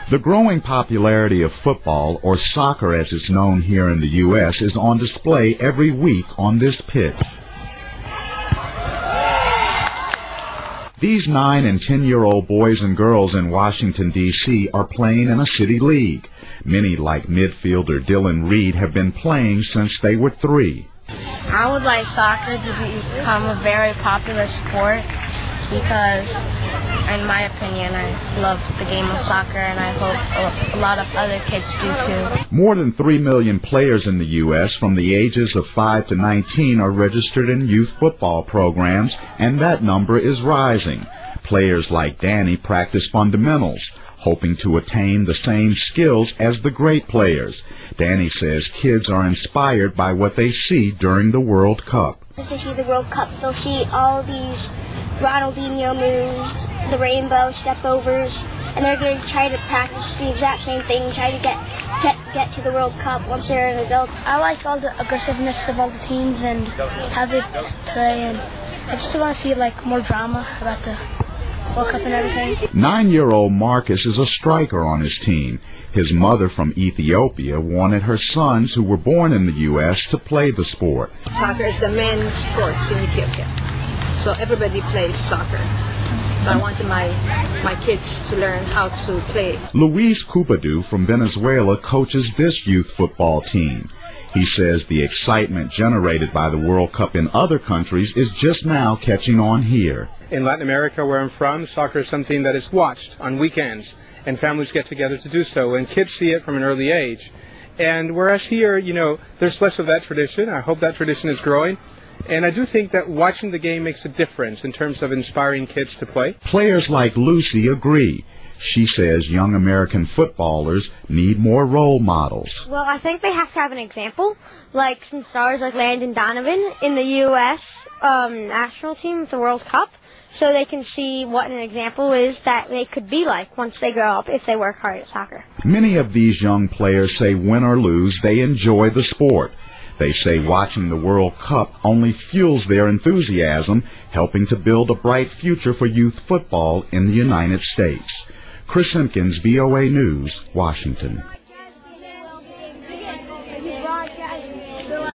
The growing popularity of football, or soccer as it's known here in the U.S., is on display every week on this pitch. These 9- and 10-year-old boys and girls in Washington, D.C. are playing in a city league. Many, like midfielder Dylan Reed, have been playing since they were 3. I would like soccer to become a very popular sport because, in my opinion, I love the game of soccer, and I hope a lot of other kids do too. More than 3 million players in the U.S. from the ages of 5 to 19 are registered in youth football programs, and that number is rising. Players like Danny practice fundamentals, hoping to attain the same skills as the great players. Danny says kids are inspired by what they see during the World Cup. If they see the World Cup, they'll see all these Ronaldinho moves, the rainbow step-overs, and they're going to try to practice the exact same thing, try to get to the World Cup once they're an adult. I like all the aggressiveness of all the teams and how they play, and I just want to see more drama about the World Cup and everything. 9-year-old Marcus is a striker on his team. His mother from Ethiopia wanted her sons, who were born in the U.S., to play the sport. Soccer is the men's sport in Ethiopia, so everybody plays soccer. So I wanted my kids to learn how to play. Luis Kupadu from Venezuela coaches this youth football team. He says the excitement generated by the World Cup in other countries is just now catching on here. In Latin America, where I'm from, soccer is something that is watched on weekends, and families get together to do so, and kids see it from an early age. And whereas here, there's less of that tradition. I hope that tradition is growing. And I do think that watching the game makes a difference in terms of inspiring kids to play. Players like Lucy agree. She says young American footballers need more role models. Well, I think they have to have an example, like some stars like Landon Donovan in the U.S. National team at the World Cup, so they can see what an example is that they could be like once they grow up if they work hard at soccer. Many of these young players say win or lose, they enjoy the sport. They say watching the World Cup only fuels their enthusiasm, helping to build a bright future for youth football in the United States. Chris Simpkins, VOA News, Washington.